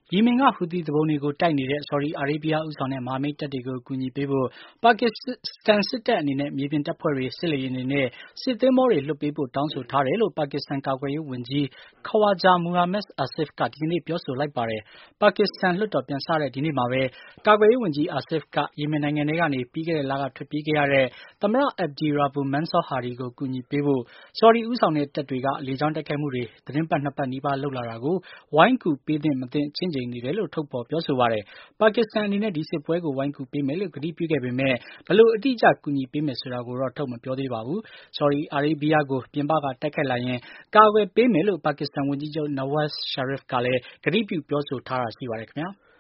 ယီမင်က ဟူသီသူပုန်တွေကို တိုက်နေတဲ့ ဆော်ဒီအာရေးဗျဦးဆောင်တဲ့ မဟာမိတ်တပ်တွေကို အကူအညီပေးဖို့ ပါကစ္စတန်စစ်တပ်အနေနဲ့ မြေပြင်တပ်ဖွဲ့တွေ၊ စစ်လေယာဉ်တွေနဲ့ စစ်သင်္ဘောတွေ လွှတ်ပေးဖို့ တောင်းဆိုထားတယ်လို့ ပါကစ္စတန်ကာကွယ်ရေးဝန်ကြီး Khwaja Muhammad Asif က ဒီကနေ့ ပြောဆိုလိုက်ပါတယ်။ ပါကစ္စတန်လွှတ်တော်ပြန်စတဲ့ ဒီနေ့မှာပဲ ကာကွယ်ရေးဝန်ကြီး Asif က ယီမင်နိုင်ငံထဲကနေ ပြီးခဲ့တဲ့လက ထွက်ပြေးခဲ့ရတဲ့ သမ္မတ Abdi Rabbu Mansour Hadi ကို ကူညီပေးဖို့ ဆော်ဒီဦးဆောင်တဲ့တပ်တွေက လေကြောင်းတိုက်ခိုက်မှုတွေ သီတင်းပတ် ၂ ပတ်နီးပါးလုပ်လာတာကို ဝိုင်းကူပေးသင့်မသင့် ချင့်ချိန်နေတယ်လို့ ထုတ်ဖေါ်ပြောဆိုပါတယ်။ ပါကစ္စတန်အနေနဲ့ ဒီစစ်ပွဲကို ဝိုင်းကူပေးမယ်လို့ ကတိပြုခဲ့ပေမဲ့ ဘယ်လိုအတိအကျ ကူညီပေးမယ်ဆိုတာကိုတော့ ထုတ်မပြောသေးပါဘူး။ ဆော်ဒီအာရေးဗျကို ပြင်ပက တိုက်ခိုက်လာရင် ကာကွယ်ပေးမယ်လို့ ပါကစ္စတန်ဝန်ကြီးချုပ် Nawaz Sharif ကလည်း ကတိပြုပြောဆိုထားတာရှိပါတယ်ခင်ဗျာ။